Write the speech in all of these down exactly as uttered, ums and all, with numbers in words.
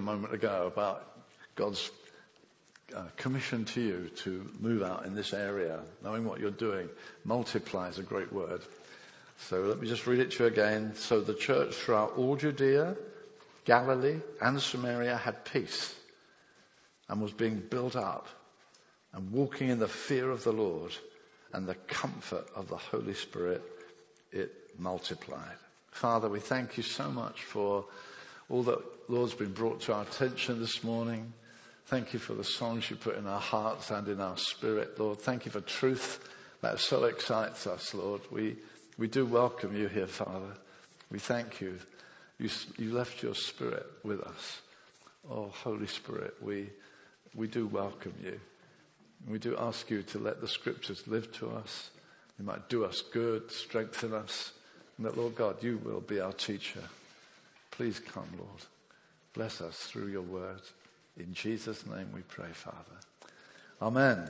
moment ago about God's uh, commission to you to move out in this area, knowing what you're doing. Multiply is a great word. So let me just read it to you again. So the church throughout all Judea, Galilee, and Samaria had peace and was being built up and walking in the fear of the Lord and the comfort of the Holy Spirit. It multiplied. Father, we thank you so much for all that, Lord's been brought to our attention this morning. Thank you for the songs you put in our hearts and in our spirit, Lord. Thank you for truth that so excites us, Lord. We we do welcome you here, Father. We thank you. You, you left your spirit with us. Oh, Holy Spirit, we we do welcome you. We do ask you to let the scriptures live to us. They might do us good, strengthen us. And that, Lord God, you will be our teacher. Please come, Lord. Bless us through your word. In Jesus' name we pray, Father. Amen.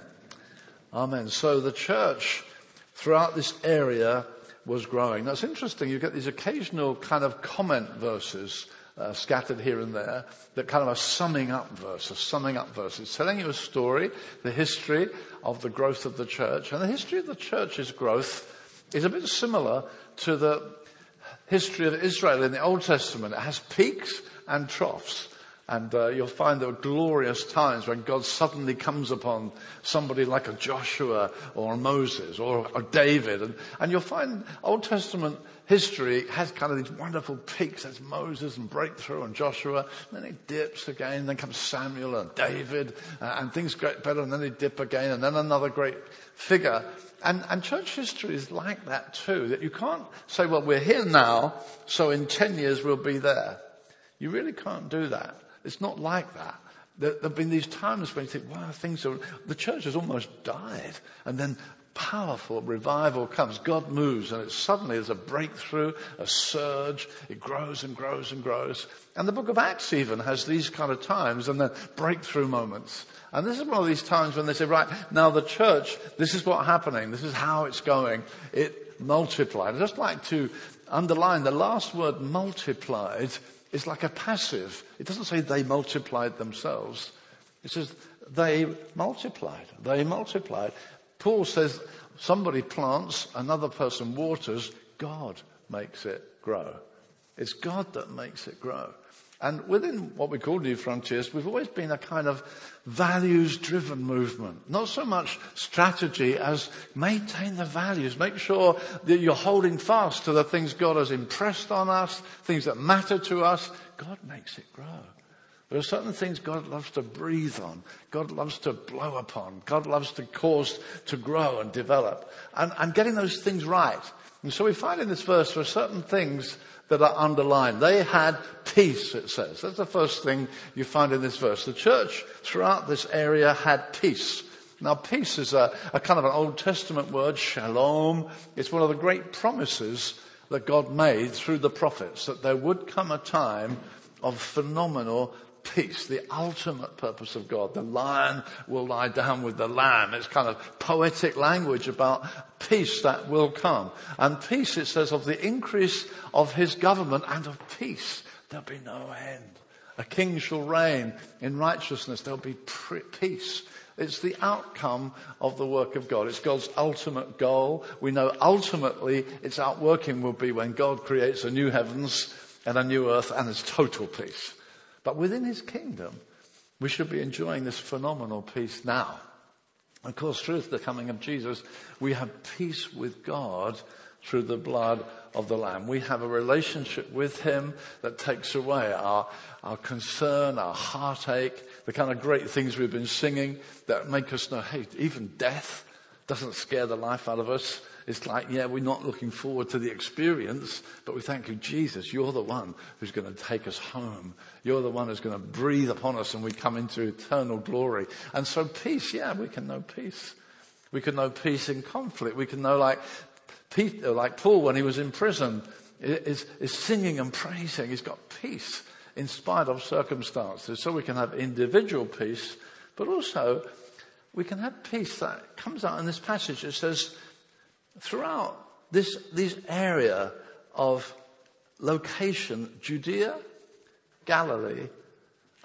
Amen. So the church throughout this area was growing. Now it's interesting, you get these occasional kind of comment verses uh, scattered here and there that kind of are summing up verses, summing up verses, telling you a story, the history of the growth of the church. And the history of the church's growth is a bit similar to the history of Israel in the Old Testament. It has peaks and troughs. And uh, you'll find there are glorious times when God suddenly comes upon somebody like a Joshua or a Moses or a David. And, and you'll find Old Testament history has kind of these wonderful peaks. There's Moses and breakthrough and Joshua. And then it dips again. Then comes Samuel and David. Uh, and things get better. And then they dip again. And then another great figure. And, and church history is like that too. That you can't say, well, we're here now, so in ten years we'll be there. You really can't do that. It's not like that. There, there have been these times when you think, wow, things are, the church has almost died. And then powerful revival comes. God moves and it suddenly is a breakthrough, a surge. It grows and grows and grows. And the book of Acts even has these kind of times and then breakthrough moments. And this is one of these times when they say, right, now the church, this is what's happening. This is how it's going. It multiplied. I'd just like to underline the last word multiplied is like a passive. It doesn't say they multiplied themselves. It says they multiplied. They multiplied. Paul says somebody plants, another person waters, God makes it grow. It's God that makes it grow. And within what we call New Frontiers, we've always been a kind of values-driven movement. Not so much strategy as maintain the values. Make sure that you're holding fast to the things God has impressed on us, things that matter to us. God makes it grow. There are certain things God loves to breathe on. God loves to blow upon. God loves to cause to grow and develop. And, and getting those things right. And so we find in this verse there are certain things that are underlined. They had peace, it says. That's the first thing you find in this verse. The church throughout this area had peace. Now, peace is a, a kind of an Old Testament word, shalom. It's one of the great promises that God made through the prophets, that there would come a time of phenomenal peace, the ultimate purpose of God. The lion will lie down with the lamb. It's kind of poetic language about peace that will come. And peace, it says, of the increase of his government and of peace, there'll be no end. A king shall reign in righteousness. There'll be peace. It's the outcome of the work of God. It's God's ultimate goal. We know ultimately its outworking will be when God creates a new heavens and a new earth and there's total peace. But within his kingdom, we should be enjoying this phenomenal peace now. Of course, through the coming of Jesus, we have peace with God through the blood of the Lamb. We have a relationship with him that takes away our, our concern, our heartache, the kind of great things we've been singing that make us know, hey, even death doesn't scare the life out of us. It's like, yeah, we're not looking forward to the experience, but we thank you, Jesus, you're the one who's going to take us home. You're the one who's going to breathe upon us and we come into eternal glory. And so peace, yeah, we can know peace. We can know peace in conflict. We can know like Peter, like Paul when he was in prison, is, is singing and praising. He's got peace in spite of circumstances. So we can have individual peace, but also we can have peace that comes out in this passage. It says, throughout this, this area of location, Judea, Galilee,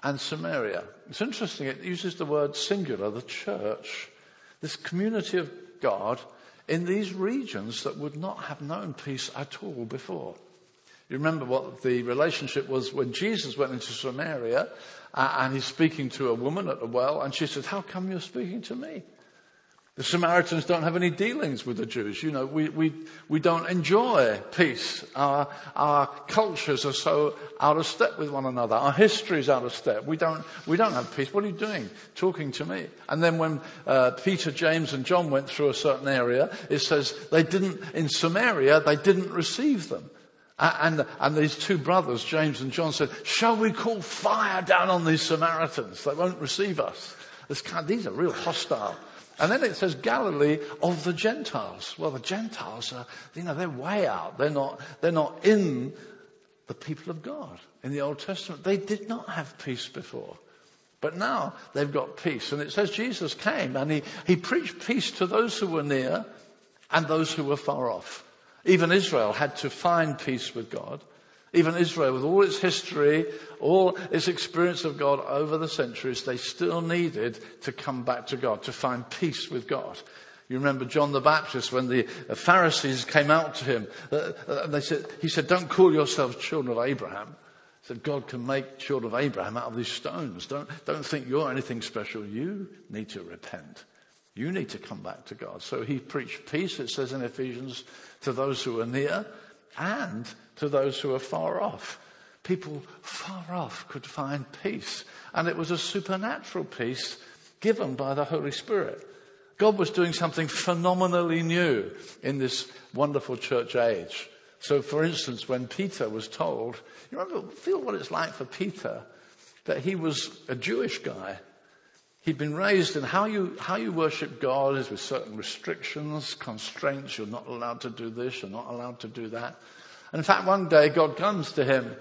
and Samaria. It's interesting, it uses the word singular, the church, this community of God in these regions that would not have known peace at all before. You remember what the relationship was when Jesus went into Samaria uh, and he's speaking to a woman at the well, and she said, "How come you're speaking to me?" The Samaritans don't have any dealings with the Jews. You know, we, we, we don't enjoy peace. Our, our cultures are so out of step with one another. Our history is out of step. We don't, we don't have peace. What are you doing talking to me? And then when uh, Peter, James and John went through a certain area, it says they didn't, in Samaria, they didn't receive them. And, and these two brothers, James and John, said, "Shall we call fire down on these Samaritans? They won't receive us." This kind, these are real hostile. And then it says Galilee of the Gentiles. Well, the Gentiles are, you know, they're way out. They're not, they're not in the people of God in the Old Testament. They did not have peace before. But now they've got peace. And it says Jesus came and he, he preached peace to those who were near and those who were far off. Even Israel had to find peace with God. Even Israel, with all its history, all its experience of God over the centuries, they still needed to come back to God, to find peace with God. You remember John the Baptist, when the Pharisees came out to him, uh, they said, he said, "Don't call yourselves children of Abraham." He said, "God can make children of Abraham out of these stones. Don't, don't think you're anything special. You need to repent. You need to come back to God." So he preached peace, it says in Ephesians, to those who are near and to those who are far off. People far off could find peace. And it was a supernatural peace given by the Holy Spirit. God was doing something phenomenally new in this wonderful church age. So, for instance, when Peter was told, you remember, feel what it's like for Peter, that he was a Jewish guy. He'd been raised in how you, how you worship God is with certain restrictions, constraints. You're not allowed to do this. You're not allowed to do that. And in fact, one day God comes to him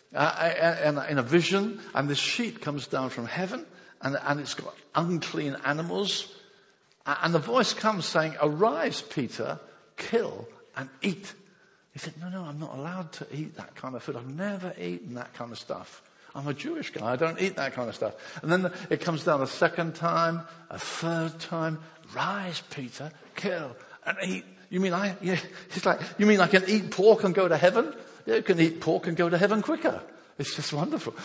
uh, in a vision, and this sheet comes down from heaven, and, and it's got unclean animals. And the voice comes saying, "Arise, Peter, kill and eat." He said, no, no, I'm not allowed to eat that kind of food. I've never eaten that kind of stuff. I'm a Jewish guy. I don't eat that kind of stuff. And then it comes down a second time, a third time. "Rise, Peter, kill and eat." You mean I, yeah, he's like, you mean I can eat pork and go to heaven? Yeah, you can eat pork and go to heaven quicker. It's just wonderful.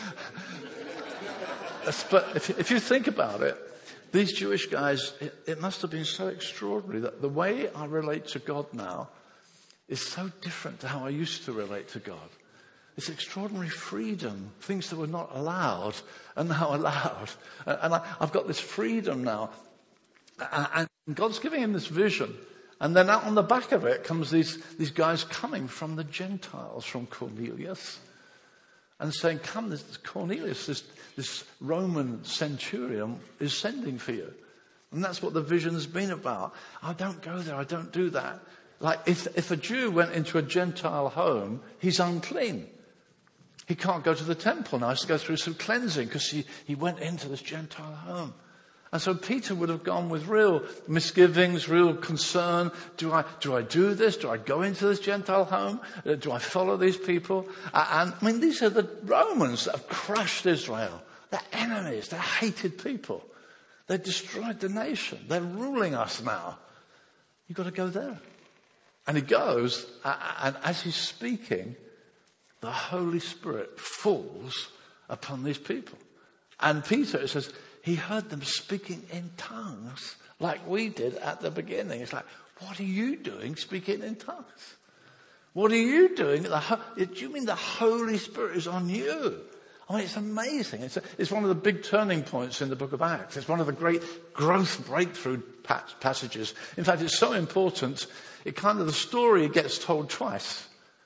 But if, if you think about it, these Jewish guys, it, it must have been so extraordinary that the way I relate to God now is so different to how I used to relate to God. It's extraordinary freedom. Things that were not allowed are now allowed. And I, I've got this freedom now. And God's giving him this vision. And then out on the back of it comes these, these guys coming from the Gentiles, from Cornelius, and saying, "Come, this Cornelius, this, this Roman centurion is sending for you." And that's what the vision's been about. "I don't go there. I don't do that." Like if, if a Jew went into a Gentile home, he's unclean. He can't go to the temple now. He has to go through some cleansing because he, he went into this Gentile home. And so Peter would have gone with real misgivings, real concern. Do I, do I do this? Do I go into this Gentile home? Uh, do I follow these people? Uh, and I mean, these are the Romans that have crushed Israel. They're enemies. They're hated people. They destroyed the nation. They're ruling us now. You've got to go there. And he goes, uh, and as he's speaking, the Holy Spirit falls upon these people. And Peter, it says, he heard them speaking in tongues like we did at the beginning. It's like, what are you doing speaking in tongues? What are you doing? Do you mean the Holy Spirit is on you? I mean, it's amazing. It's, a, it's one of the big turning points in the book of Acts. It's one of the great growth breakthrough passages. In fact, it's so important, it kind of, the story gets told twice.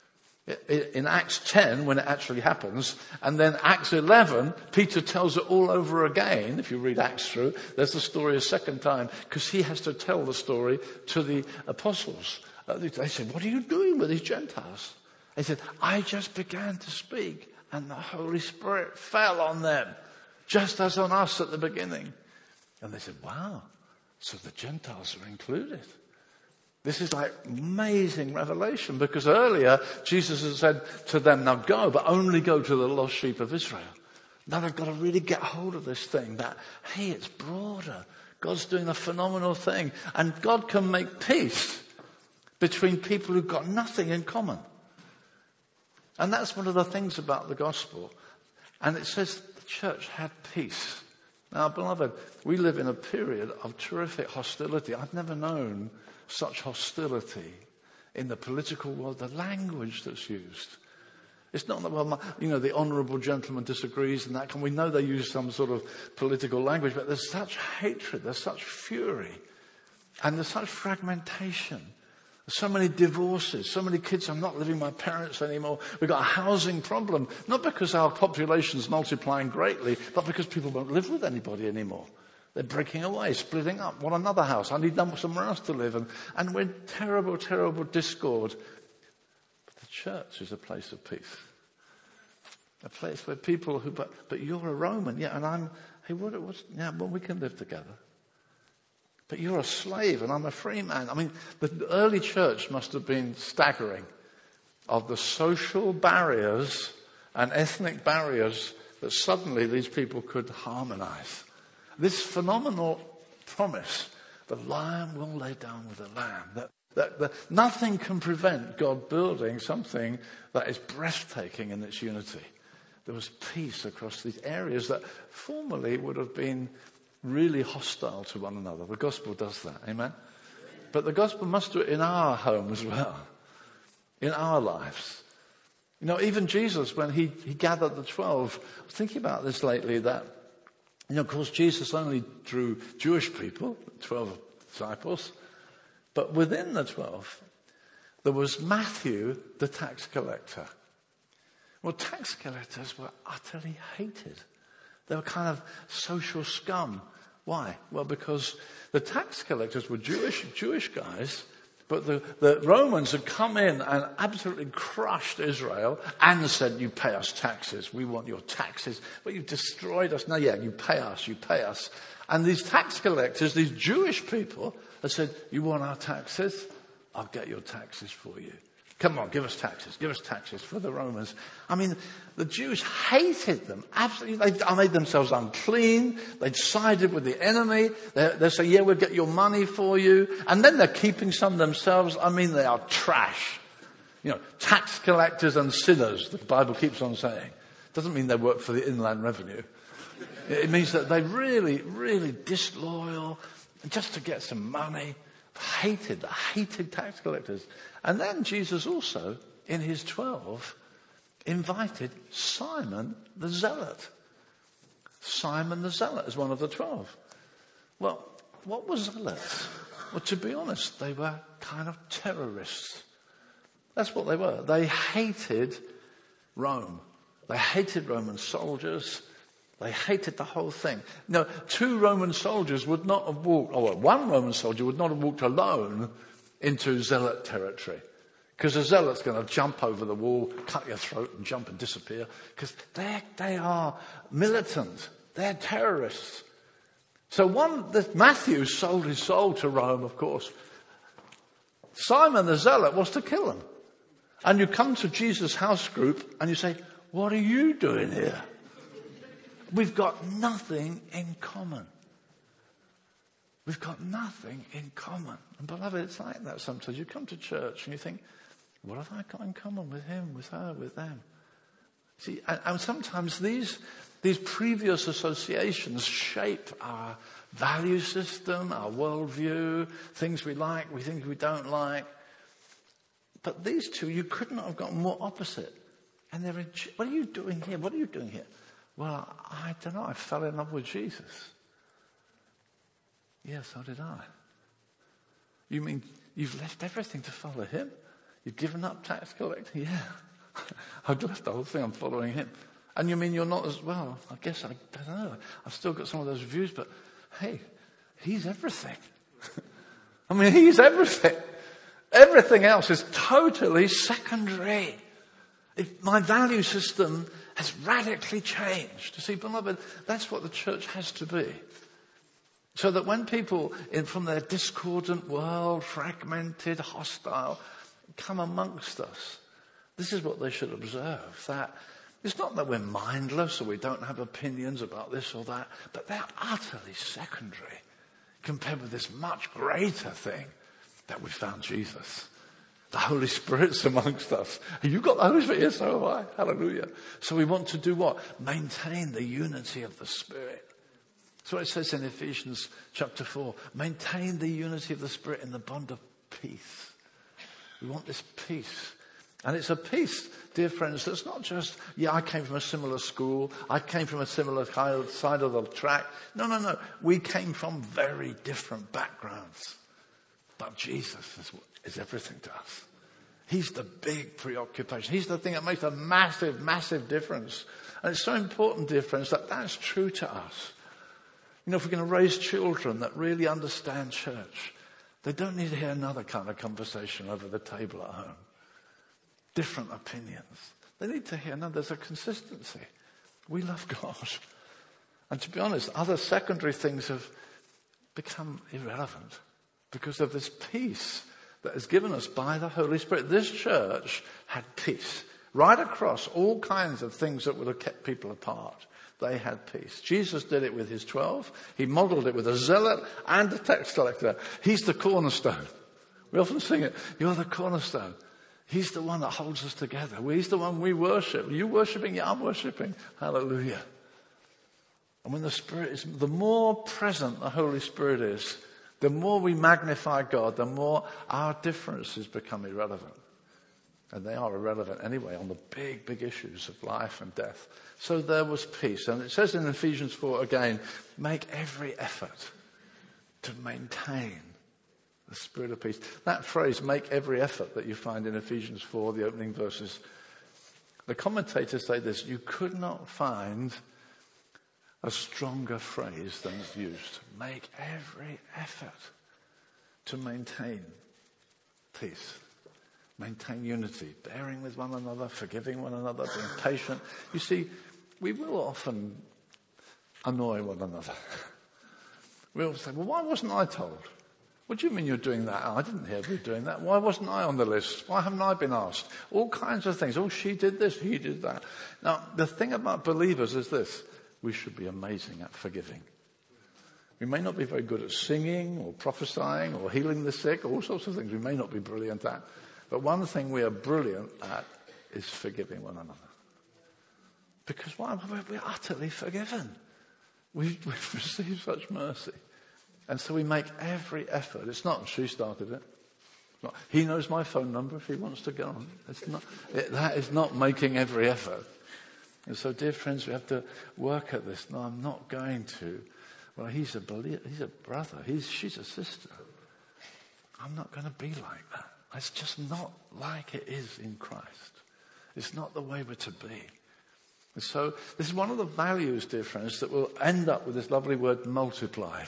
In Acts ten, when it actually happens, and then Acts eleven, Peter tells it all over again. If you read Acts through, there's the story a second time, because he has to tell the story to the apostles. Uh, they said, "What are you doing with these Gentiles?" They said, "I just began to speak, and the Holy Spirit fell on them, just as on us at the beginning." And they said, "Wow, so the Gentiles are included." This is like amazing revelation, because earlier Jesus had said to them, "Now go, but only go to the lost sheep of Israel." Now they've got to really get hold of this thing that, hey, it's broader. God's doing a phenomenal thing. And God can make peace between people who've got nothing in common. And that's one of the things about the gospel. And it says the church had peace. Now, beloved, we live in a period of terrific hostility. I've never known such hostility in the political world, the language that's used. It's not that, well, you know, the honourable gentleman disagrees and that. And we know they use some sort of political language, but there's such hatred, there's such fury, and there's such fragmentation. There's so many divorces, so many kids, I'm not living with my parents anymore. We've got a housing problem, not because our population's multiplying greatly, but because people won't live with anybody anymore. They're breaking away, splitting up. Want another house? I need them somewhere else to live. And, and we're in terrible, terrible discord. Church is a place of peace. A place where people who, but, but you're a Roman, yeah, and I'm, hey, what, what's, yeah, well, we can live together. But you're a slave and I'm a free man. I mean, the early church must have been staggering of the social barriers and ethnic barriers that suddenly these people could harmonize. This phenomenal promise, the lion will lay down with the lamb, that That, that nothing can prevent God building something that is breathtaking in its unity. There was peace across these areas that formerly would have been really hostile to one another. The gospel does that, amen? But the gospel must do it in our home as well, in our lives. You know, even Jesus, when he, he gathered the twelve, I was thinking about this lately, that, you know, of course, Jesus only drew Jewish people, twelve disciples. But within the twelve, there was Matthew, the tax collector. Well, tax collectors were utterly hated. They were kind of social scum. Why? Well, because the tax collectors were Jewish, Jewish guys, but the, the Romans had come in and absolutely crushed Israel and said, you pay us taxes. We want your taxes. But you've destroyed us. No, yeah, you pay us, you pay us. And these tax collectors, these Jewish people, had said, you want our taxes? I'll get your taxes for you. Come on, give us taxes. Give us taxes for the Romans. I mean, the Jews hated them. Absolutely. They made themselves unclean. They'd sided with the enemy. They, they say, yeah, we'll get your money for you. And then they're keeping some themselves. I mean, they are trash. You know, tax collectors and sinners, the Bible keeps on saying. Doesn't mean they work for the Inland Revenue. It means that they really, really disloyal, just to get some money. Hated, hated tax collectors. And then Jesus also, in his twelve, invited Simon the Zealot. Simon the Zealot is one of the twelve. Well, what were zealots? Well, to be honest, they were kind of terrorists. That's what they were. They hated Rome. They hated Roman soldiers. They hated the whole thing. No, two Roman soldiers would not have walked, or one Roman soldier would not have walked alone into zealot territory. Because a zealot's going to jump over the wall, cut your throat and jump and disappear. Because they they are militant. They're terrorists. So one, this Matthew sold his soul to Rome, of course. Simon the Zealot was to kill him. And you come to Jesus' house group and you say, what are you doing here? We've got nothing in common. We've got nothing in common. And beloved, it's like that sometimes. You come to church and you think, what have I got in common with him, with her, with them? See, and, and sometimes these, these previous associations shape our value system, our worldview, things we like, we think we don't like. But these two, you could not have gotten more opposite. And they're in, what are you doing here? What are you doing here? Well, I don't know. I fell in love with Jesus. Yeah, so did I. You mean you've left everything to follow him? You've given up tax collecting? Yeah. I've left the whole thing. I'm following him. And you mean you're not as well? I guess I, I don't know. I've still got some of those views, but hey, he's everything. I mean, he's everything. Everything else is totally secondary. If my value system has radically changed. You see, beloved, that's what the church has to be. So that when people in, from their discordant world, fragmented, hostile, come amongst us, this is what they should observe. That It's not that we're mindless or we don't have opinions about this or that, but they're utterly secondary compared with this much greater thing that we found Jesus. The Holy Spirit's amongst us. You've got the Holy Spirit, yes, so have I. Hallelujah. So we want to do what? Maintain the unity of the Spirit. That's what it says in Ephesians chapter four. Maintain the unity of the Spirit in the bond of peace. We want this peace. And it's a peace, dear friends, that's not just, yeah, I came from a similar school. I came from a similar kind of side of the track. No, no, no. We came from very different backgrounds. But Jesus is, is everything to us. He's the big preoccupation. He's the thing that makes a massive, massive difference. And it's so important, dear friends, that that's true to us. You know, if we're going to raise children that really understand church, they don't need to hear another kind of conversation over the table at home. Different opinions. They need to hear, no, there's a consistency. We love God. And to be honest, other secondary things have become irrelevant because of this peace that is given us by the Holy Spirit. This church had peace. Right across all kinds of things that would have kept people apart, they had peace. Jesus did it with his twelve. He modeled it with a zealot and a tax collector. He's the cornerstone. We often sing it, you're the cornerstone. He's the one that holds us together. He's the one we worship. Are you worshiping? Yeah, I'm worshiping. Hallelujah. And when the Spirit is, the more present the Holy Spirit is, the more we magnify God, the more our differences become irrelevant. And they are irrelevant anyway on the big, big issues of life and death. So there was peace. And it says in Ephesians four again, make every effort to maintain the spirit of peace. That phrase, make every effort, that you find in Ephesians four, the opening verses. The commentators say this, you could not find a stronger phrase than is used. Make every effort to maintain peace. Maintain unity, bearing with one another, forgiving one another, being patient. You see, we will often annoy one another. We'll say, well, why wasn't I told? What do you mean you're doing that? Oh, I didn't hear you doing that. Why wasn't I on the list? Why haven't I been asked? All kinds of things. Oh, she did this, he did that. Now, the thing about believers is this. We should be amazing at forgiving. We may not be very good at singing or prophesying or healing the sick, all sorts of things we may not be brilliant at. But one thing we are brilliant at is forgiving one another. Because why? We're utterly forgiven. We've, we've received such mercy. And so we make every effort. It's not she started it. It's not, he knows my phone number if he wants to go on. It's not, it, that is not making every effort. And so, dear friends, we have to work at this. No, I'm not going to. Well, he's a believer, he's a brother. He's, she's a sister. I'm not going to be like that. It's just not like it is in Christ. It's not the way we're to be. And so this is one of the values, dear friends, that will end up with this lovely word multiplied.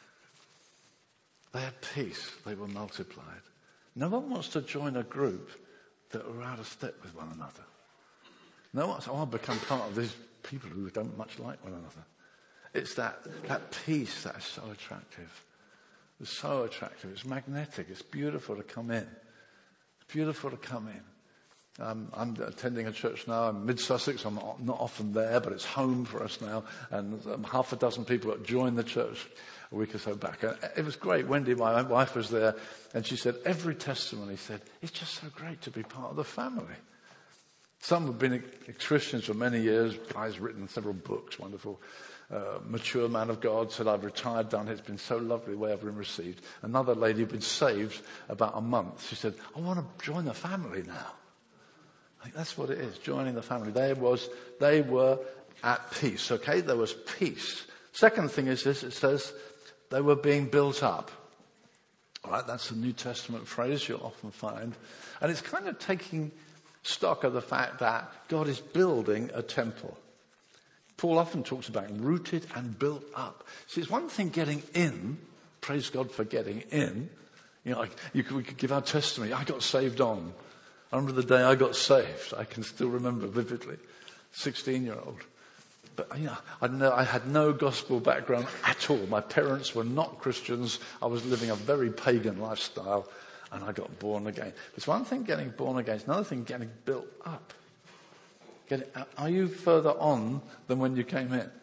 They had peace. They were multiplied. No one wants to join a group that are out of step with one another. No one says, oh, I'll become part of these people who don't much like one another. It's that, that peace that is so attractive. It's so attractive. It's magnetic. It's beautiful to come in. It's beautiful to come in. Um, I'm attending a church now in Mid-Sussex. I'm not often there, but it's home for us now. And um, half a dozen people that joined the church a week or so back. And it was great. Wendy, my wife, was there, and she said every testimony said, it's just so great to be part of the family. Some have been Christians for many years. Guy's written several books, wonderful. Uh, mature man of God, said, I've retired, done it. It's been so lovely the way I've been received. Another lady who'd been saved about a month. She said, I want to join the family now. I think that's what it is, joining the family. They was, they were at peace, okay? There was peace. Second thing is this, it says they were being built up. All right, that's a New Testament phrase you'll often find. And it's kind of taking stock of the fact that God is building a temple. Paul often talks about rooted and built up. See, it's one thing getting in. Praise God for getting in. You know, like you could, we could give our testimony. I got saved on. I remember the day I got saved. I can still remember vividly. sixteen-year-old. But, you know, I, know, I had no gospel background at all. My parents were not Christians. I was living a very pagan lifestyle, and I got born again. It's one thing getting born again. It's another thing getting built up. Get, are you further on than when you came in?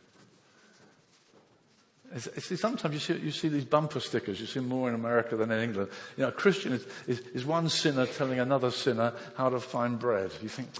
It's, it's, sometimes you see, you see these bumper stickers. You see more in America than in England. You know, a Christian is, is, is one sinner telling another sinner how to find bread. You think,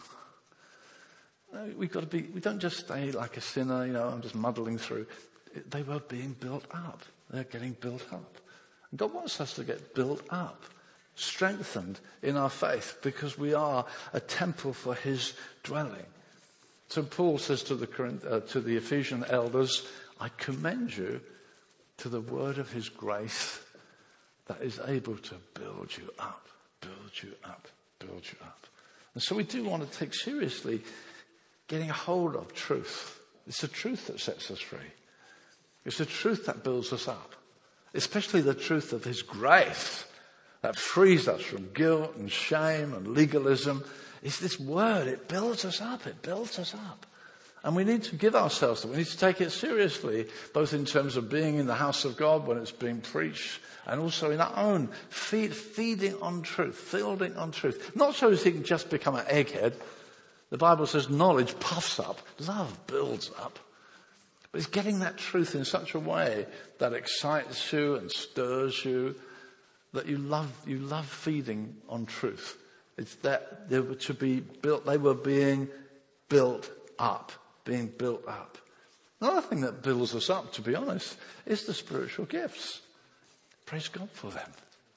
no, we've got to be, we don't just stay like a sinner, you know, I'm just muddling through. They were being built up. They're getting built up. And God wants us to get built up, strengthened in our faith, because we are a temple for his dwelling. So Paul says to the, uh, to the Ephesian elders, I commend you to the word of his grace that is able to build you up, build you up, build you up. And so we do want to take seriously getting a hold of truth. It's the truth that sets us free. It's the truth that builds us up, especially the truth of his grace that frees us from guilt and shame and legalism. It's this word. It builds us up. It builds us up. And we need to give ourselves to it. We need to take it seriously, both in terms of being in the house of God when it's being preached, and also in our own feed, feeding on truth, fielding on truth. Not so as he can just become an egghead. The Bible says knowledge puffs up, love builds up. But it's getting that truth in such a way that excites you and stirs you, that you love, you love feeding on truth. It's that they were to be built, they were being built up. Being built up. Another thing that builds us up, to be honest, is the spiritual gifts. Praise God for them.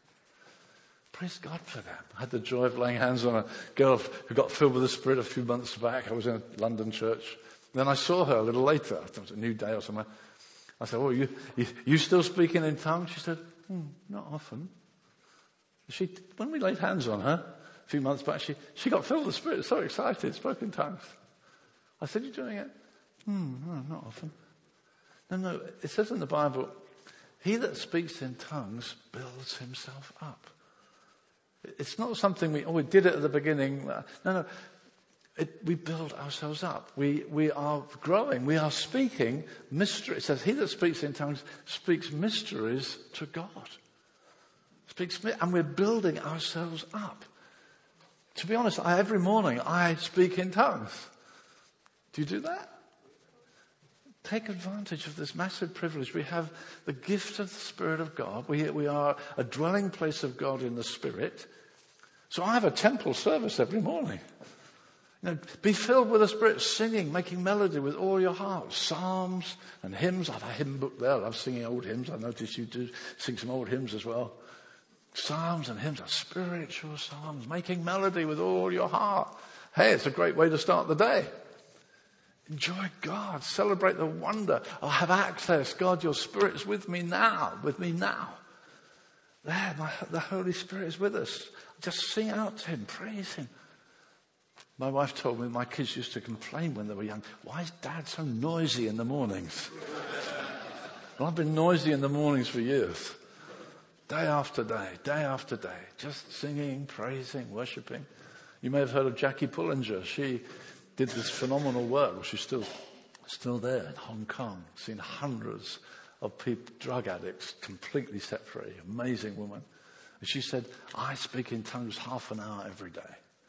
Praise God for them. I had the joy of laying hands on a girl who got filled with the Spirit a few months back. I was in a London church. Then I saw her a little later. It was a new day or something. I said, oh, you, you, you still speaking in tongues? She said, hmm, not often. She, when we laid hands on her a few months back, she, she got filled with the Spirit, so excited, spoke in tongues. I said, you're doing it? Hmm, no, not often. No, no, it says in the Bible, he that speaks in tongues builds himself up. It's not something we, oh, we did it at the beginning. No, no, it, we build ourselves up. We, we are growing. We are speaking mysteries. It says, he that speaks in tongues speaks mysteries to God. Speaks, and we're building ourselves up. To be honest, I, every morning I speak in tongues. Do you do that? Take advantage of this massive privilege. We have the gift of the Spirit of God. We, we are a dwelling place of God in the Spirit. So I have a temple service every morning. You know, be filled with the Spirit, singing, making melody with all your heart. Psalms and hymns. I have a hymn book there. I love singing old hymns. I noticed you do sing some old hymns as well. Psalms and hymns are spiritual songs, making melody with all your heart. Hey, it's a great way to start the day. Enjoy God. Celebrate the wonder. I have access. God, your Spirit's with me now. With me now. There, my, the Holy Spirit is with us. Just sing out to him. Praise him. My wife told me my kids used to complain when they were young. Why is Dad so noisy in the mornings? Well, I've been noisy in the mornings for years. Day after day, day after day. Just singing, praising, worshipping. You may have heard of Jackie Pullinger. She did this phenomenal work. Well, she's still, still there in Hong Kong. Seen hundreds of people, drug addicts, completely set free. Amazing woman. And she said, I speak in tongues half an hour every day.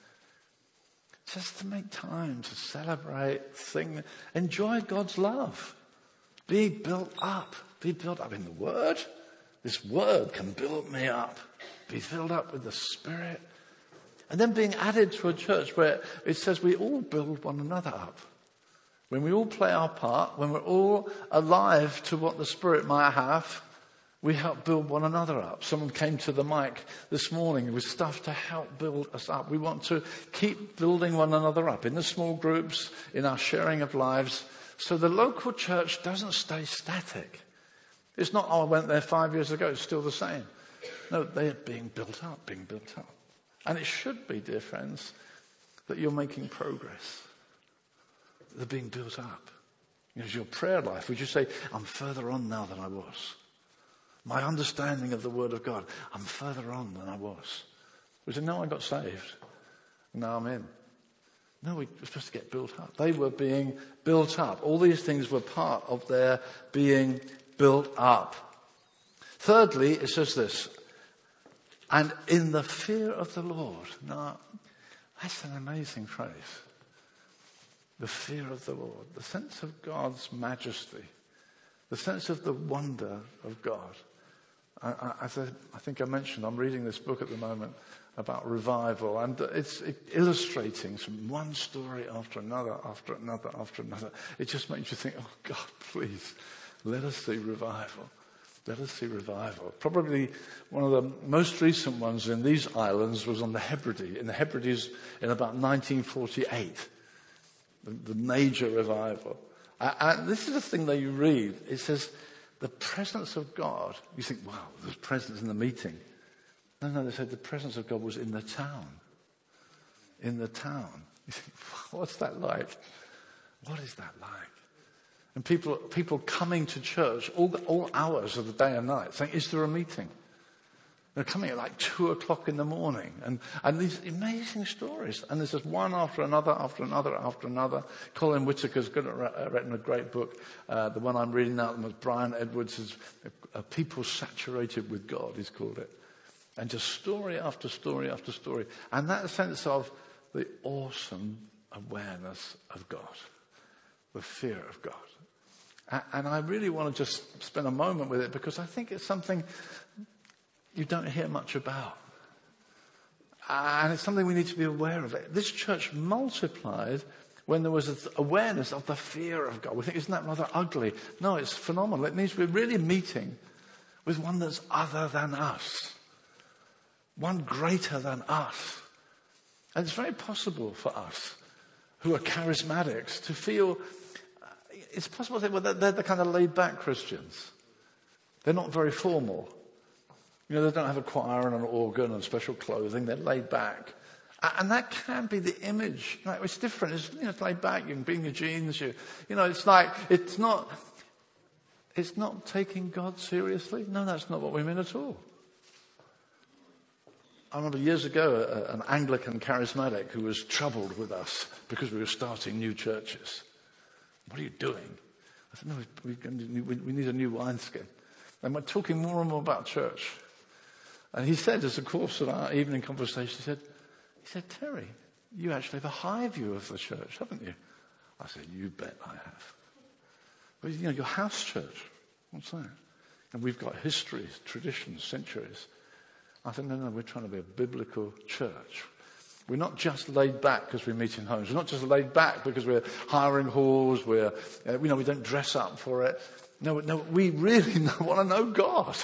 Just to make time to celebrate, sing, enjoy God's love. Be built up. Be built up in the Word. This Word can build me up. Be filled up with the Spirit. And then being added to a church where it says we all build one another up. When we all play our part, when we're all alive to what the Spirit might have, we help build one another up. Someone came to the mic this morning with stuff to help build us up. We want to keep building one another up in the small groups, in our sharing of lives, so the local church doesn't stay static. It's not, oh, I went there five years ago, it's still the same. No, they're being built up, being built up. And it should be, dear friends, that you're making progress. They're being built up. As your prayer life, would you say, I'm further on now than I was? My understanding of the Word of God, I'm further on than I was. We said, no, I got saved. Now I'm in. No, we were supposed to get built up. They were being built up. All these things were part of their being built up. Thirdly, it says this, and in the fear of the Lord. Now, that's an amazing phrase. The fear of the Lord, the sense of God's majesty, the sense of the wonder of God. I, I, as I, I think I mentioned, I'm reading this book at the moment about revival, and it's illustrating from one story after another, after another, after another. It just makes you think, oh God, please, let us see revival. Let us see revival. Probably one of the most recent ones in these islands was on the Hebrides, in the Hebrides in about nineteen forty-eight. The, the major revival. And this is the thing that you read. It says, the presence of God. You think, wow, there's presence in the meeting. No, no, they said the presence of God was in the town. In the town. You think, what's that like? What is that like? And people people coming to church all, the, all hours of the day and night saying, is there a meeting? They're coming at like two o'clock in the morning. And, and these amazing stories. And there's just one after another, after another, after another. Colin Whitaker's written a great book. Uh, the one I'm reading now was Brian Edwards' is a, a People Saturated with God, he's called it. And just story after story after story. And that sense of the awesome awareness of God. The fear of God. And I really want to just spend a moment with it because I think it's something you don't hear much about. And it's something we need to be aware of. This church multiplied when there was an awareness of the fear of God. We think, isn't that rather ugly? No, it's phenomenal. It means we're really meeting with one that's other than us. One greater than us. And it's very possible for us who are charismatics to feel, it's possible to say, well, they're, they're the kind of laid-back Christians. They're not very formal. You know, they don't have a choir and an organ and special clothing. They're laid back. And that can be the image. You know, it's different. It's, you know, it's laid back. You can be in your jeans. You, you know, it's like, it's not, it's not taking God seriously. No, that's not what we mean at all. I remember years ago, a, an Anglican charismatic who was troubled with us because we were starting new churches. What are you doing? I said, no, we, we, we need a new wineskin. And we're talking more and more about church. And he said, as a course of our evening conversation, he said, he said, Terry, you actually have a high view of the church, haven't you? I said, you bet I have. Well, you know, your house church, what's that? And we've got histories, traditions, centuries. I said, no, no, we're trying to be a biblical church. We're not just laid back because we meet in homes. We're not just laid back because we're hiring halls. We're, uh, you know, we don't dress up for it. No, no, we really want to know God.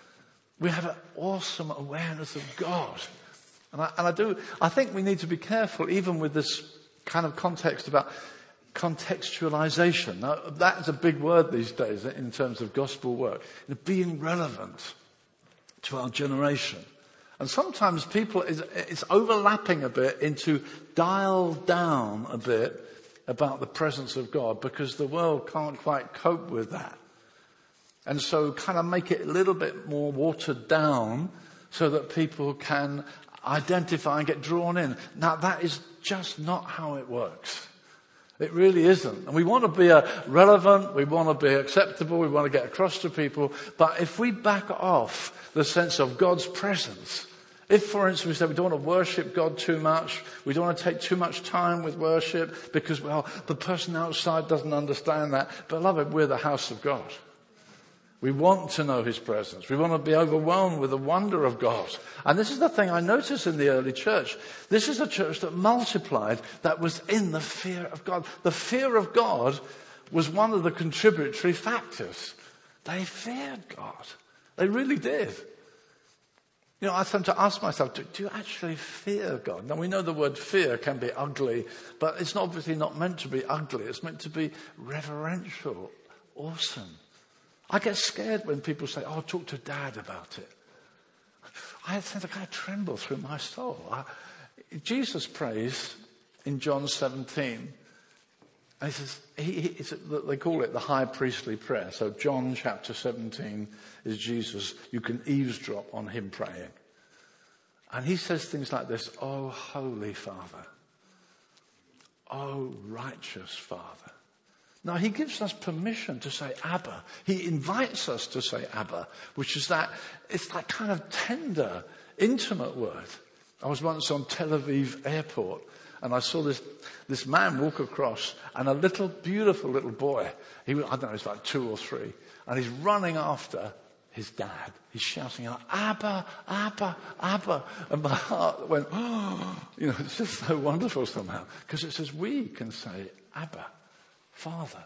We have an awesome awareness of God. And I, and I do, I think we need to be careful even with this kind of context about contextualization. Now, that is a big word these days in terms of gospel work. You know, being relevant to our generation. And sometimes people, is it's overlapping a bit into dial down a bit about the presence of God because the world can't quite cope with that. And so kind of make it a little bit more watered down so that people can identify and get drawn in. Now that is just not how it works. It really isn't. And we want to be a relevant, we want to be acceptable, we want to get across to people. But if we back off the sense of God's presence, if, for instance, we say we don't want to worship God too much, we don't want to take too much time with worship because, well, the person outside doesn't understand that. Beloved, we're the house of God. We want to know his presence. We want to be overwhelmed with the wonder of God. And this is the thing I noticed in the early church. This is a church that multiplied, that was in the fear of God. The fear of God was one of the contributory factors. They feared God. They really did. You know, I tend to ask myself, do, do you actually fear God? Now, we know the word fear can be ugly, but it's obviously not meant to be ugly. It's meant to be reverential, awesome. I get scared when people say, oh, talk to Dad about it. I think I kind of tremble through my soul. I, Jesus prays in John seventeen. And he says, he, he, it's, they call it the high priestly prayer. So John chapter seventeen is Jesus. You can eavesdrop on him praying. And he says things like this, oh, holy Father. Oh, righteous Father. Now, he gives us permission to say Abba. He invites us to say Abba, which is that, it's that kind of tender, intimate word. I was once on Tel Aviv airport, And I saw this, this man walk across, and a little, beautiful little boy, he was, I don't know, he's like two or three, and he's running after his dad. He's shouting out, Abba, Abba, Abba. And my heart went, oh, you know, it's just so wonderful somehow. Because it says we can say, Abba, Father.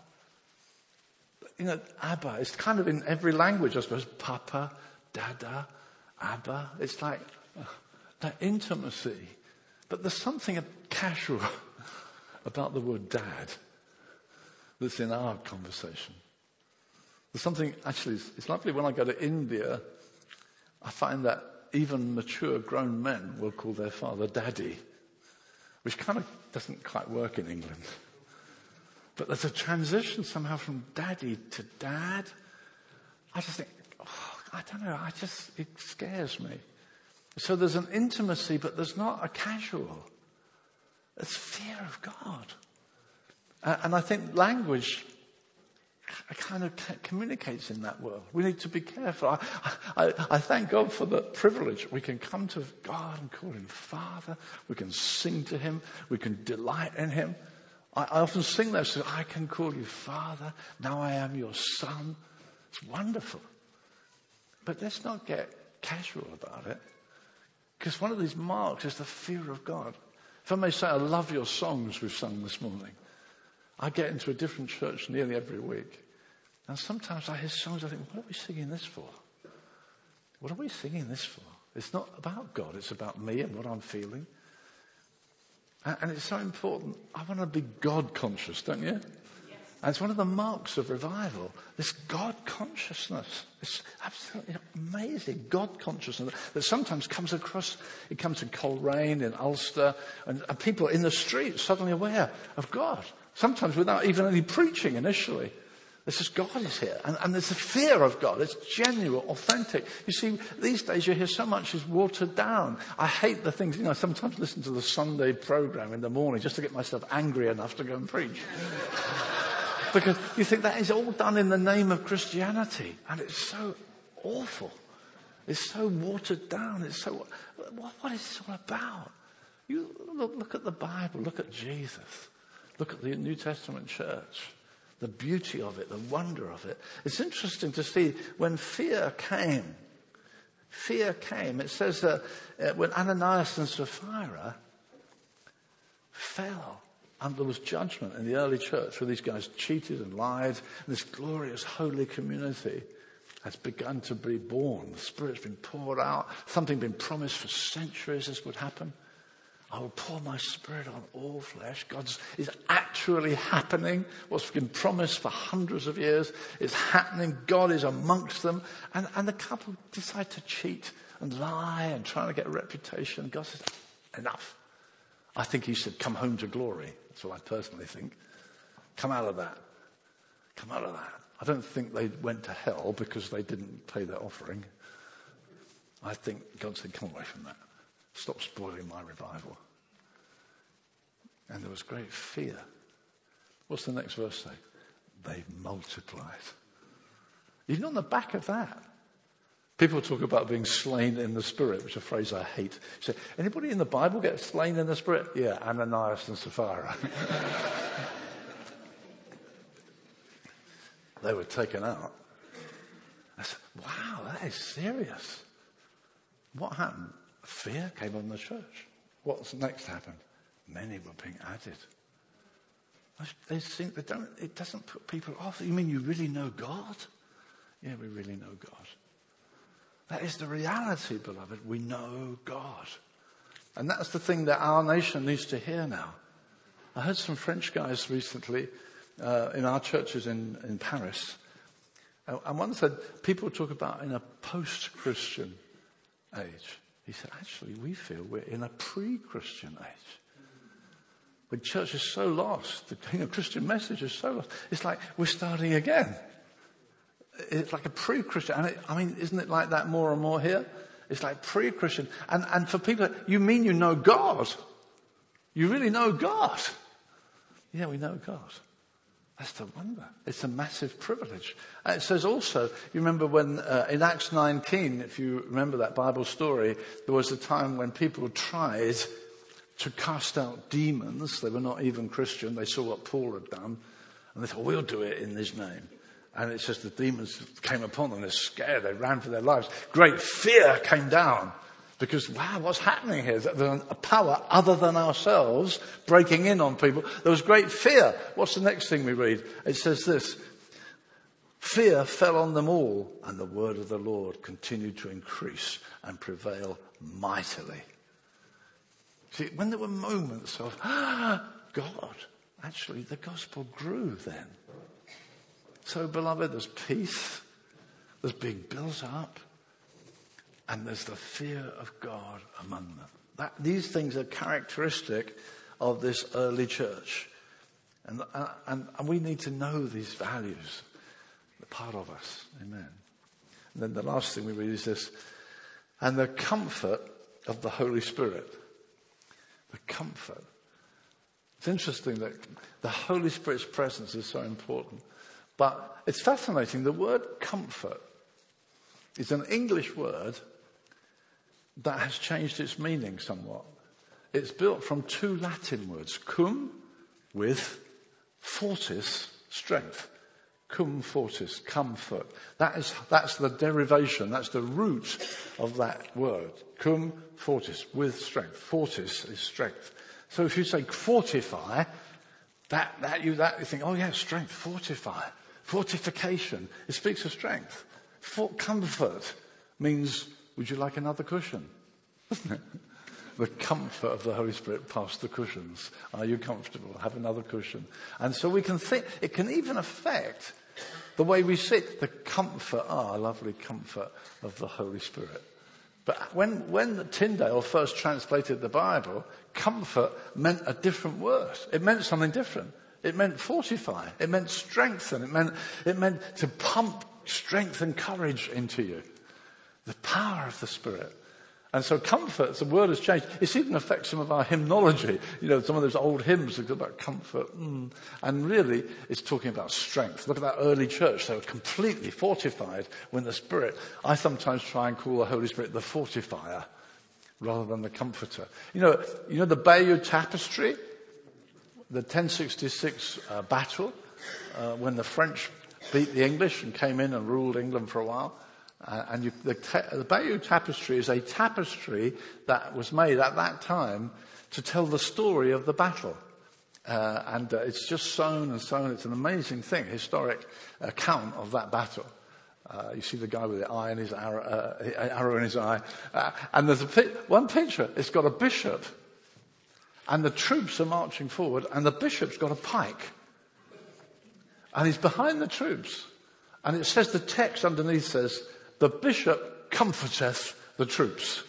You know, Abba, it's kind of in every language, I suppose. Papa, Dada, Abba. It's like uh, that intimacy. But there's something casual about the word dad that's in our conversation. There's something, actually, it's, it's lovely when I go to India, I find that even mature grown men will call their father daddy, which kind of doesn't quite work in England. But there's a transition somehow from daddy to dad. I just think, oh, I don't know, I just, it scares me. So there's an intimacy, but there's not a casual. It's fear of God. Uh, and I think language kind of communicates in that world. We need to be careful. I, I, I thank God for the privilege. We can come to God and call him Father. We can sing to him. We can delight in him. I, I often sing those, so I can call you Father. Now I am your son. It's wonderful. But let's not get casual about it. Because one of these marks is the fear of God. If I may say, I love your songs we've sung this morning. I get into a different church nearly every week. And sometimes I hear songs, I think, what are we singing this for? What are we singing this for? It's not about God, it's about me and what I'm feeling. And, and it's so important. I want to be God conscious, don't you? Yes. And it's one of the marks of revival, this God consciousness. It's absolutely amazing, God consciousness, that sometimes comes across, it comes in Coleraine, in Ulster, and, and people in the street suddenly aware of God. Sometimes without even any preaching initially. It's just God is here. And, and there's a fear of God. It's genuine, authentic. You see, these days you hear so much is watered down. I hate the things, you know, I sometimes listen to the Sunday program in the morning just to get myself angry enough to go and preach. Because you think that is all done in the name of Christianity. And it's so awful. It's so watered down. It's so, what, what is this all about? You look, look at the Bible. Look at Jesus. Look at the New Testament church, the beauty of it, the wonder of it. It's interesting to see when fear came, fear came. It says that uh, when Ananias and Sapphira fell, and there was judgment in the early church where these guys cheated and lied, and this glorious holy community has begun to be born. The Spirit's been poured out. Something been promised for centuries this would happen. I will pour my Spirit on all flesh. God's is actually happening. What's been promised for hundreds of years is happening. God is amongst them. And, and the couple decide to cheat and lie and try to get a reputation. God says, enough. I think he said, come home to glory. That's what I personally think. Come out of that. Come out of that. I don't think they went to hell because they didn't pay their offering. I think God said, come away from that. Stop spoiling my revival. And there was great fear. What's the next verse say? They multiplied. Even on the back of that, people talk about being slain in the Spirit, which is a phrase I hate. You say, anybody in the Bible get slain in the Spirit? Yeah, Ananias and Sapphira. They were taken out. I said, wow, that is serious. What happened? Fear came on the church. What's next happened? Many were being added. They think they don't, it doesn't put people off. You mean you really know God? Yeah, we really know God. That is the reality, beloved. We know God. And that's the thing that our nation needs to hear now. I heard some French guys recently uh, in our churches in, in Paris. Uh, and one said, people talk about in a post-Christian age. He said, actually, we feel we're in a pre-Christian age. The church is so lost. The you know, Christian message is so lost. It's like we're starting again. It's like a pre-Christian. And it, I mean, isn't it like that more and more here? It's like pre-Christian. And, and for people, you mean you know God? You really know God? Yeah, we know God. That's the wonder. It's a massive privilege. And it says also, you remember when uh, in Acts nineteen, if you remember that Bible story, there was a time when people tried to cast out demons. They were not even Christian. They saw what Paul had done, and they thought, we'll do it in his name. And it's just the demons came upon them. They're scared. They ran for their lives. Great fear came down because, wow, what's happening here? There's a power other than ourselves breaking in on people. There was great fear. What's the next thing we read? It says this: fear fell on them all, and the word of the Lord continued to increase and prevail mightily. See, when there were moments of, ah, God, actually the gospel grew then. So, beloved, there's peace, there's being built up, and there's the fear of God among them. That, these things are characteristic of this early church. And, and, and we need to know these values. They're part of us. Amen. And then the last thing we read is this: and the comfort of the Holy Spirit. The comfort. It's interesting that the Holy Spirit's presence is so important. But it's fascinating. The word comfort is an English word that has changed its meaning somewhat. It's built from two Latin words: cum, with, fortis, strength. Cum fortis, comfort. That is, that's the derivation, that's the root of that word. Cum fortis, with strength. Fortis is strength. So if you say fortify, that, that, you, that you think, oh yeah, strength, fortify. Fortification, it speaks of strength. For comfort means, would you like another cushion? Doesn't it? The comfort of the Holy Spirit past the cushions. Are you comfortable? Have another cushion. And so we can think, it can even affect the way we sit. The comfort, ah, lovely comfort of the Holy Spirit. But when, when Tyndale first translated the Bible, comfort meant a different word. It meant something different. It meant fortify. It meant strengthen. It meant, it meant to pump strength and courage into you. The power of the Spirit. And so comfort, the word has changed. It's even affects some of our hymnology. You know, some of those old hymns are about comfort. Mm. And really, it's talking about strength. Look at that early church. They were completely fortified when the Spirit, I sometimes try and call the Holy Spirit the fortifier rather than the comforter. You know, you know the Bayeux Tapestry? The ten sixty-six uh, battle, uh, when the French beat the English and came in and ruled England for a while. Uh, and you, the, ta- the Bayeux Tapestry is a tapestry that was made at that time to tell the story of the battle. Uh, and uh, it's just sewn and sewn. It's an amazing thing, historic account of that battle. Uh, you see the guy with the eye in his arrow, uh, arrow in his eye. Uh, and there's a pi- one picture. It's got a bishop. And the troops are marching forward, and the bishop's got a pike. And he's behind the troops. And it says, the text underneath says, the bishop comforteth the troops.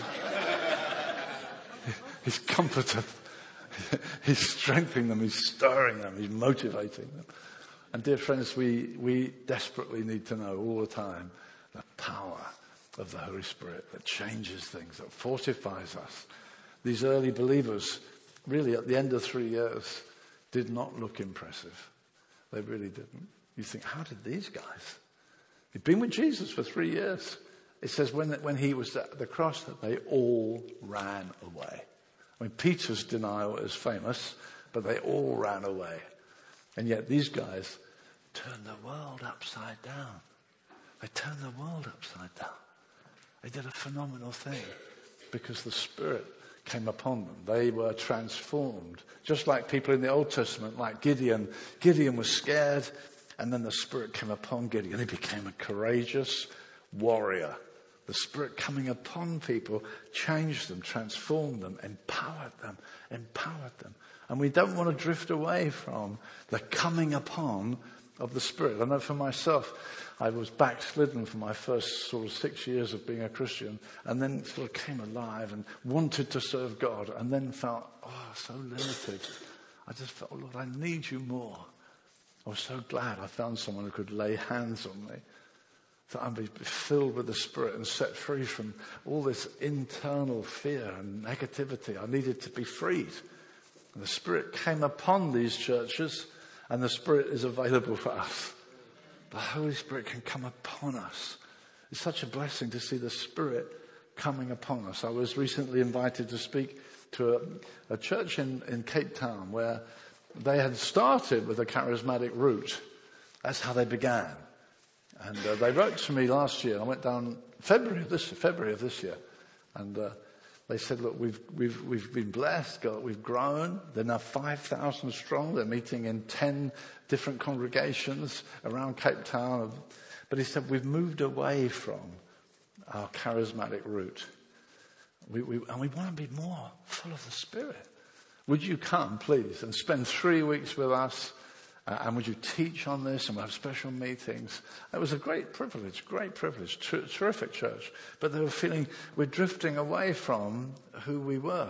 He's comforteth. He's strengthening them. He's stirring them. He's motivating them. And dear friends, we, we desperately need to know all the time the power of the Holy Spirit that changes things, that fortifies us. These early believers, really at the end of three years, did not look impressive. They really didn't. You think, how did these guys? He'd been with Jesus for three years. It says when, when he was at the cross that they all ran away. I mean, Peter's denial is famous, but they all ran away. And yet these guys turned the world upside down. They turned the world upside down. They did a phenomenal thing because the Spirit came upon them. They were transformed. Just like people in the Old Testament, like Gideon. Gideon was scared, and then the Spirit came upon Gideon. He became a courageous warrior. The Spirit coming upon people changed them, transformed them, empowered them, empowered them. And we don't want to drift away from the coming upon of the Spirit. I know for myself, I was backslidden for my first sort of six years of being a Christian, and then sort of came alive and wanted to serve God, and then felt, oh, so limited. I just felt, oh, Lord, I need you more. I was so glad I found someone who could lay hands on me, that I'd be filled with the Spirit and set free from all this internal fear and negativity. I needed to be freed. And the Spirit came upon these churches, and the Spirit is available for us. The Holy Spirit can come upon us. It's such a blessing to see the Spirit coming upon us. I was recently invited to speak to a, a church in, in Cape Town where they had started with a charismatic route. That's how they began. And uh, they wrote to me last year. I went down February of this February of this year, and uh, they said, "Look, we've we've we've been blessed. God, we've grown. They're now five thousand strong. They're meeting in ten different congregations around Cape Town." But he said, "We've moved away from our charismatic route, we, we, and we want to be more full of the Spirit. Would you come, please, and spend three weeks with us? Uh, and would you teach on this? And we'll have special meetings." It was a great privilege, great privilege, ter- terrific church. But they were feeling we're drifting away from who we were.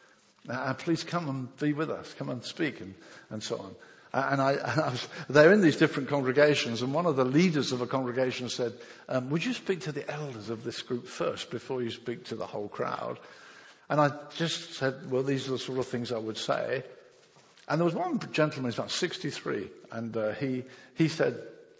Uh, please come and be with us, come and speak, and, and so on. Uh, and I, and I was, they're in these different congregations, and one of the leaders of a congregation said, um, "Would you speak to the elders of this group first before you speak to the whole crowd?" And I just said, well, these are the sort of things I would say. And there was one gentleman, he's about sixty-three, and uh, he he said,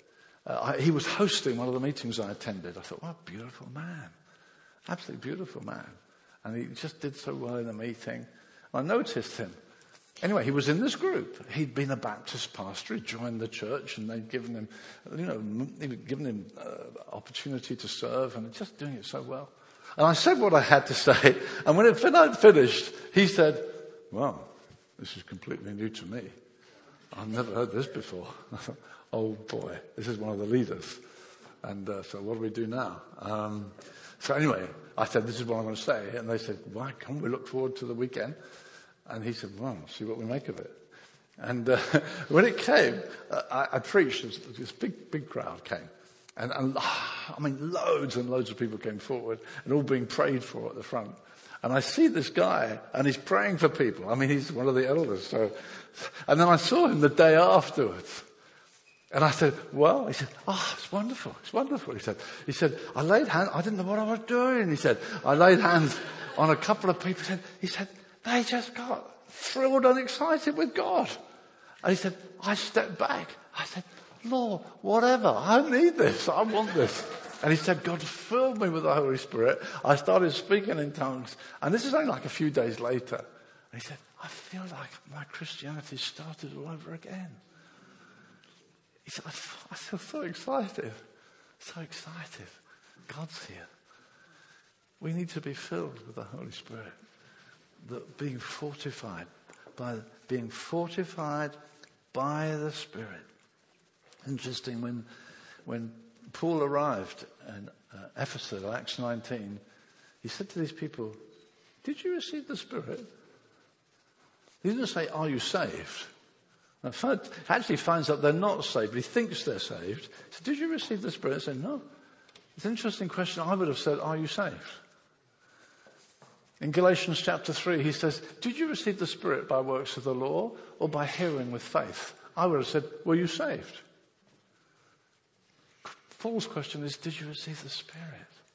uh, I, he was hosting one of the meetings I attended. I thought, what a beautiful man, absolutely beautiful man. And he just did so well in the meeting. I noticed him. Anyway, he was in this group. He'd been a Baptist pastor. He joined the church, and they'd given him, you know, they'd given him uh, opportunity to serve, and just doing it so well. And I said what I had to say, and when it I'd finished, he said, "Well, this is completely new to me. I've never heard this before." I thought, oh boy, this is one of the leaders. And uh, so what do we do now? Um, so anyway, I said, this is what I'm going to say. And they said, why can't we look forward to the weekend? And he said, well, see what we make of it. And uh, when it came, uh, I, I preached, this, this big, big crowd came. And, and I mean, loads and loads of people came forward and all being prayed for at the front. And I see this guy, and he's praying for people. I mean, he's one of the elders. So, and then I saw him the day afterwards. And I said, well, he said, oh, it's wonderful. It's wonderful. He said, he said, I laid hands, I didn't know what I was doing. He said, I laid hands on a couple of people. He said, he said, they just got thrilled and excited with God. And he said, I stepped back. I said, Lord, whatever. I need this. I want this. And he said, God filled me with the Holy Spirit. I started speaking in tongues. And this is only like a few days later. And he said, I feel like my Christianity started all over again. He said, I feel so excited. So excited. God's here. We need to be filled with the Holy Spirit. The, being fortified by, being fortified by the Spirit. Interesting, when, when Paul arrived in uh, Ephesus, Acts nineteen, he said to these people, did you receive the Spirit? He didn't say, are you saved? Now, actually finds out they're not saved, but he thinks they're saved. He said, did you receive the Spirit? I said, no. It's an interesting question. I would have said, are you saved? In Galatians chapter three, he says, did you receive the Spirit by works of the law or by hearing with faith? I would have said, were you saved? Paul's question is, did you receive the Spirit?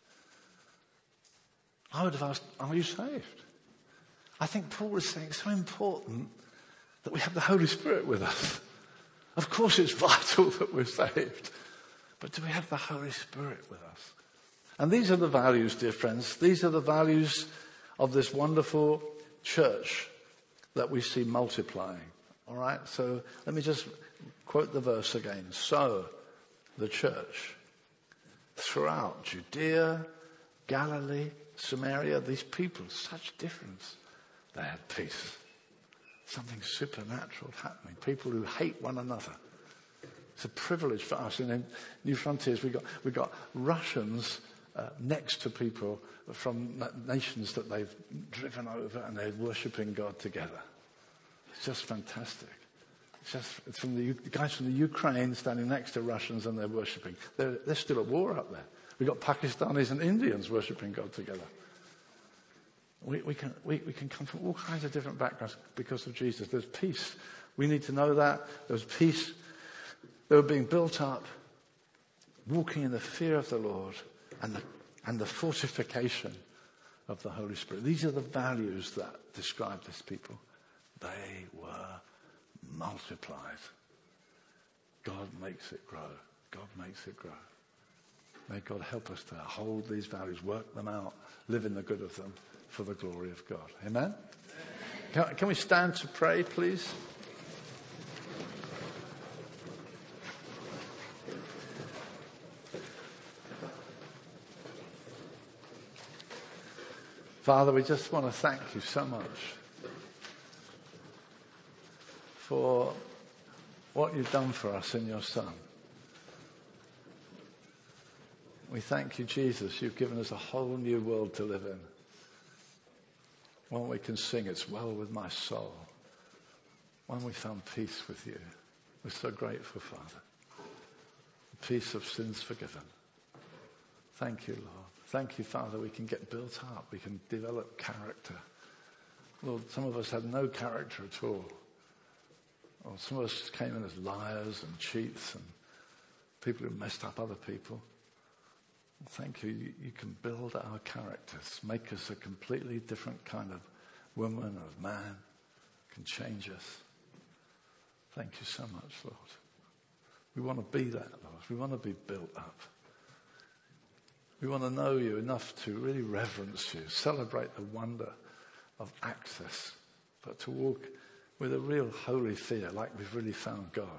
I would have asked, are you saved? I think Paul is saying it's so important that we have the Holy Spirit with us. Of course it's vital that we're saved, but do we have the Holy Spirit with us? And these are the values, dear friends. These are the values of this wonderful church that we see multiplying. All right, so let me just quote the verse again. So, the church throughout Judea, Galilee, Samaria, these people, such difference, they had peace. Something supernatural happening. People who hate one another. It's a privilege for us. And in New Frontiers, we got we got Russians uh, next to people from nations that they've driven over, and they're worshiping God together. It's just fantastic. It's just it's from the, the guys from the Ukraine standing next to Russians, and they're worshiping. They're they're still at war up there. We've got Pakistanis and Indians worshiping God together. We, we can we, we can come from all kinds of different backgrounds because of Jesus. There's peace. We need to know that. There's peace. They were being built up, walking in the fear of the Lord and the, and the fortification of the Holy Spirit. These are the values that describe this people. They were multiplied. God makes it grow. God makes it grow. May God help us to hold these values, work them out, live in the good of them, for the glory of God. Amen? Can, can we stand to pray, please? Father, we just want to thank you so much for what you've done for us in your Son. We thank you, Jesus. You've given us a whole new world to live in. One we can sing, it's well with my soul. One we found peace with you. We're so grateful, Father. The peace of sins forgiven. Thank you, Lord. Thank you, Father, we can get built up. We can develop character. Lord, some of us had no character at all. Or some of us came in as liars and cheats and people who messed up other people. Thank you. You, you can build our characters, make us a completely different kind of woman or man, can change us. Thank you so much, Lord. We want to be that, Lord. We want to be built up. We want to know you enough to really reverence you, celebrate the wonder of access, but to walk with a real holy fear, like we've really found God.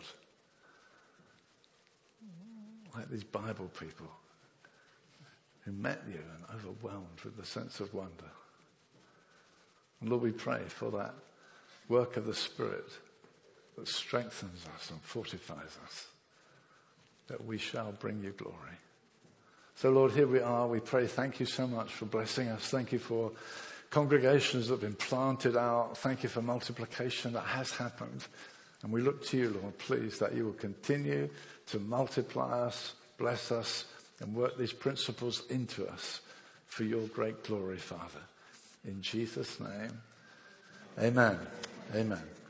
Like these Bible people who met you and overwhelmed with the sense of wonder. And Lord, we pray for that work of the Spirit that strengthens us and fortifies us, that we shall bring you glory. So Lord, here we are. We pray, thank you so much for blessing us. Thank you for congregations that have been planted out. Thank you for multiplication that has happened. And we look to you, Lord, please, that you will continue to multiply us, bless us, and work these principles into us for your great glory, Father. In Jesus' name, amen. Amen.